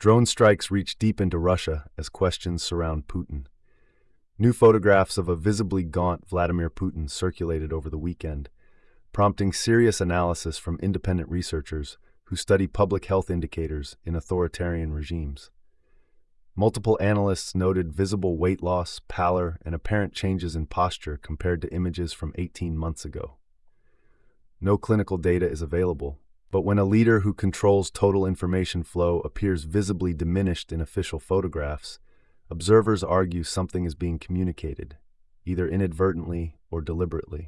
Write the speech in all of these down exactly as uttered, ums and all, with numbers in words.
Drone strikes reach deep into Russia as questions surround Putin. New photographs of a visibly gaunt Vladimir Putin circulated over the weekend, prompting serious analysis from independent researchers who study public health indicators in authoritarian regimes. Multiple analysts noted visible weight loss, pallor, and apparent changes in posture compared to images from eighteen months ago. No clinical data is available, but when a leader who controls total information flow appears visibly diminished in official photographs, observers argue something is being communicated, either inadvertently or deliberately.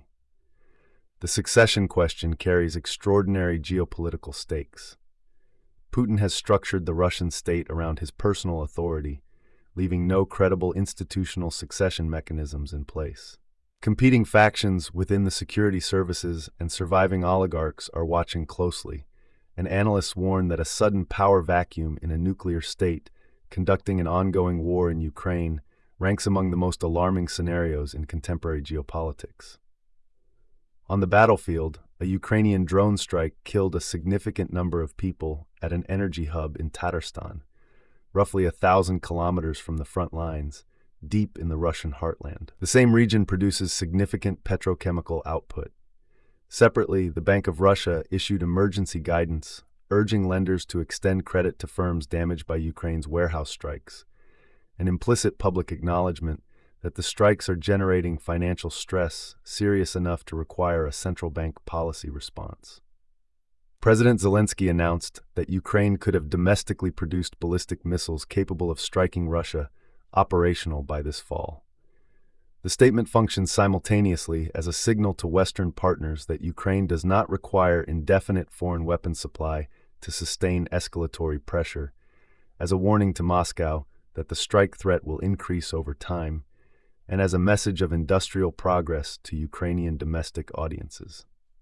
The succession question carries extraordinary geopolitical stakes. Putin has structured the Russian state around his personal authority, leaving no credible institutional succession mechanisms in place. Competing factions within the security services and surviving oligarchs are watching closely, and analysts warn that a sudden power vacuum in a nuclear state conducting an ongoing war in Ukraine ranks among the most alarming scenarios in contemporary geopolitics. On the battlefield, a Ukrainian drone strike killed a significant number of people at an energy hub in Tatarstan, roughly a thousand kilometers from the front lines, deep in the Russian heartland. The same region produces significant petrochemical output. Separately, the Bank of Russia issued emergency guidance, urging lenders to extend credit to firms damaged by Ukraine's warehouse strikes, an implicit public acknowledgement that the strikes are generating financial stress serious enough to require a central bank policy response. President Zelensky announced that Ukraine could have domestically produced ballistic missiles capable of striking Russia operational by this fall. The statement functions simultaneously as a signal to Western partners that Ukraine does not require indefinite foreign weapons supply to sustain escalatory pressure, as a warning to Moscow that the strike threat will increase over time, and as a message of industrial progress to Ukrainian domestic audiences.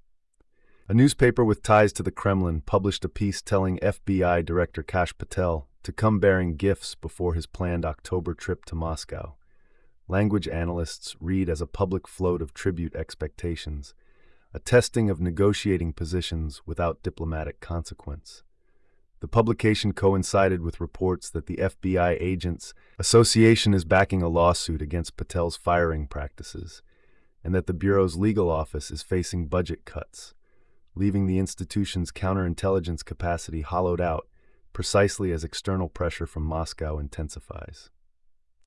A newspaper with ties to the Kremlin published a piece telling F B I Director Kash Patel to come bearing gifts before his planned October trip to Moscow. Language analysts read as a public float of tribute expectations, a testing of negotiating positions without diplomatic consequence. The publication coincided with reports that the F B I Agents Association is backing a lawsuit against Patel's firing practices, and that the Bureau's legal office is facing budget cuts, leaving the institution's counterintelligence capacity hollowed out precisely as external pressure from Moscow intensifies.